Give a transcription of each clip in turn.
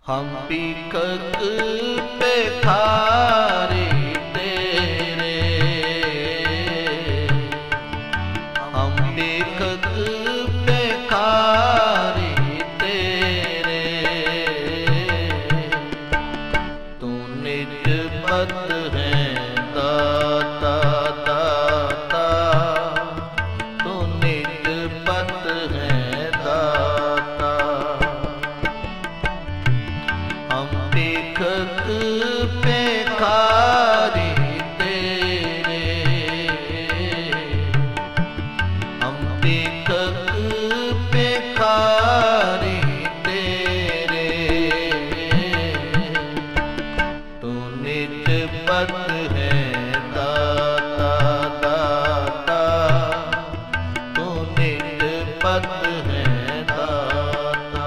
हम पीकक पेखारी तेरे, हम पीकक पेखारी तेरे, तू निज पत है दाता दाता, तू निज पत है दाता। हम पीकक पेखारी तेरे, हम पीकक पेखारी तेरे, तू निज पत है दाता दाता, तू निज पत है दाता।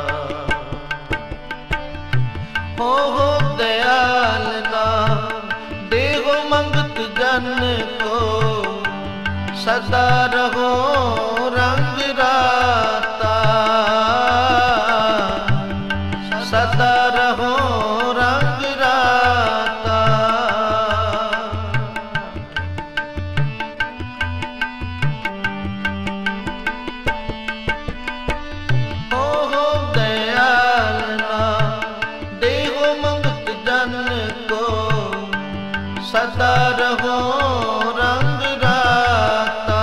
हो दयाल ना देहो मंगत जन को, सदा रहो रंग राता, सदा रहो रंग राता। हो दयाल ना देहो मंगत जन को, सदा रहो रंग राता,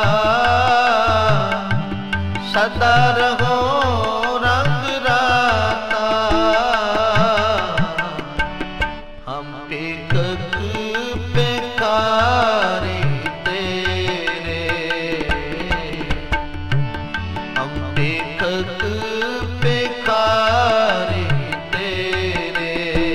सदा रहो रंग राता। हम पीकक पेखारी तेरे, हम पीकक पेखारी तेरे,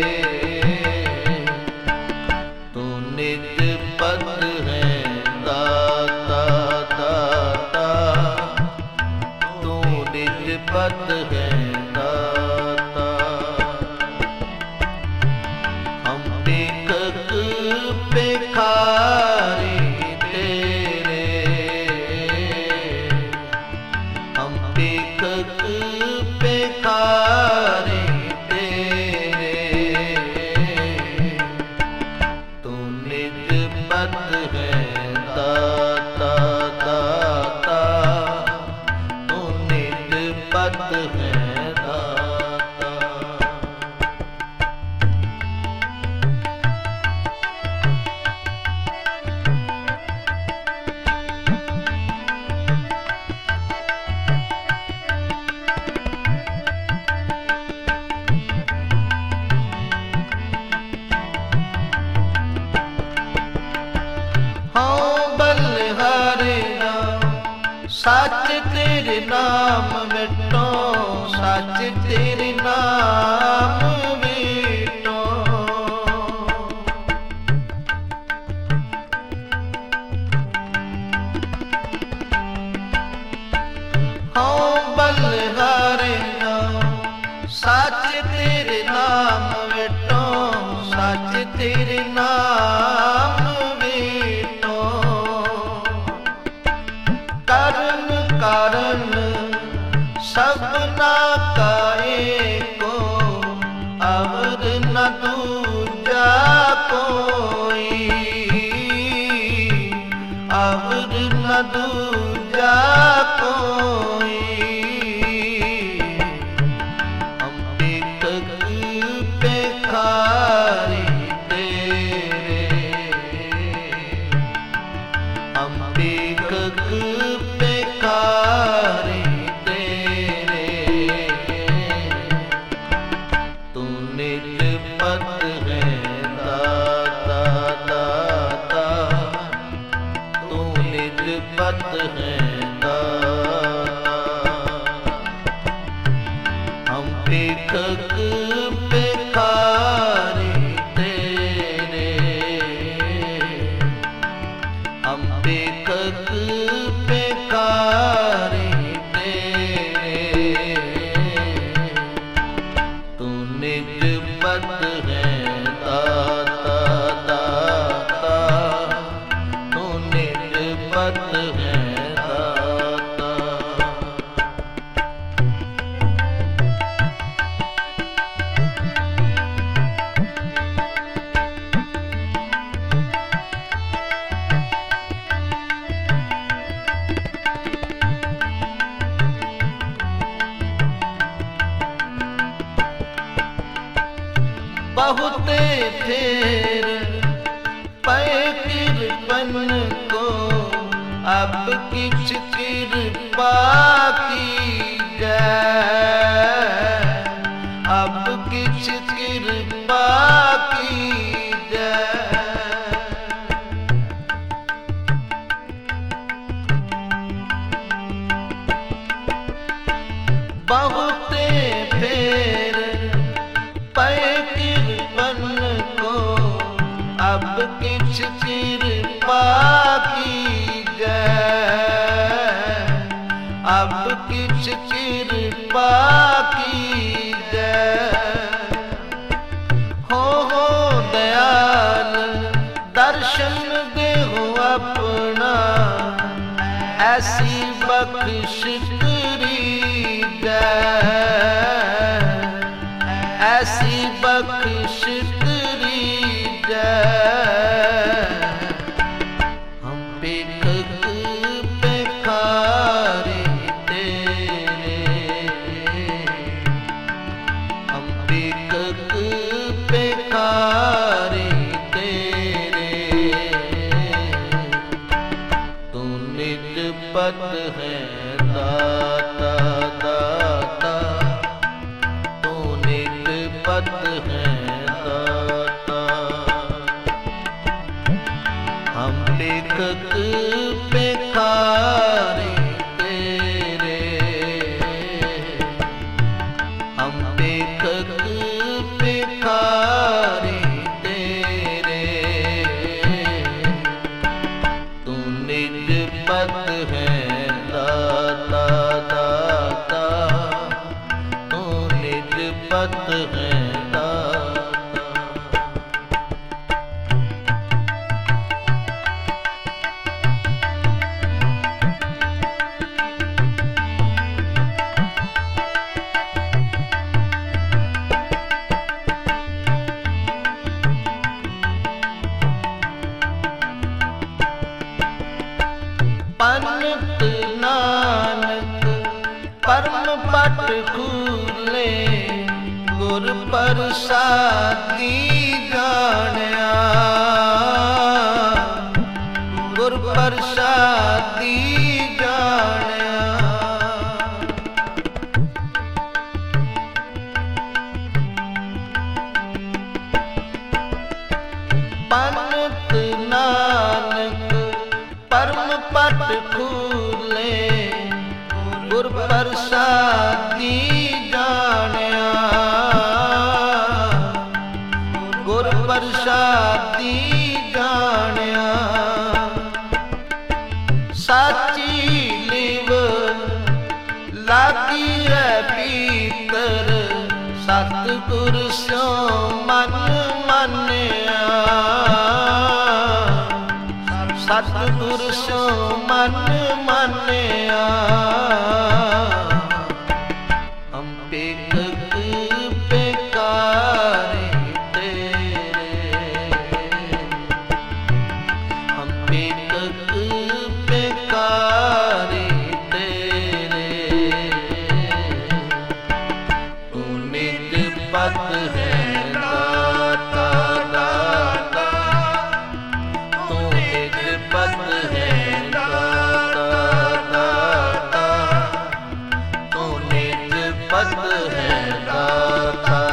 तू निज पत है दाता दाता, तू निज पत है दाता। हम पीकक पेखारी तेरे, हम पीकक पेखारी तेरे, तू निज पत है दाता दाता, तू निज पत है दाता। हाँ बलिहारी नाम सच तेरे नाम मिटो, सच तेरे नाम मिटो। हाँ बलिहारी नाम सच तेरे नाम मिटो, सच तेरे नाम मिटो। करन कारण सबना का एको, अवर न दूजा कोई, अवर न दूजा कोई। हम पीकक पेखारी तेरे, हम पीकक पेखारी तेरे, तू निज पत है दाता दाता, तू निज पत है दाता। हम पीकक पेखारी तेरे, हम पीकक पेखारी तेरे, तू निज पत है दाता दाता, तू निज पत है दाता। बहुते फेर पे कृपन को, अब किछ कृपा की जय, अब किछ कृपा की जय। बहुते फेर पे कृपन को, अब किछ कृपा की जय, अब किछ कृपा की जय। हो दयाल दर्शन देहो अपना, ऐसी बख्श करी जय, ऐसी बख्श करी जय। हम भिखक भिखारी तेरे, हम भिखक भिखारी तेरे, तू निज पद है दाता दाता, तू निज पद है दाता। हम भिखक भिखारी तेरे, हम भिखक भिखारी तेरे, तू निज पद है दाता दाता, तू निज पद है दाता। पंत नानक परम पट खूले, गुर प्रसादी जानिया, गुर प्रसादी जानिया। पंत नानक परम पट खूले, गुर प्रसादी जानिया, गुर प्रसादी जानिया। साची लिव लागी है भीतर, सतगुर स्यो मन मानिया, सतगुर स्यो मन मानिया। हम भिखक भिखारी तेरे, हम भिखक भिखारी तेरे, तू निज पद है दाता दाता, तू निज पद है दाता दाता, तू निज पद है दाता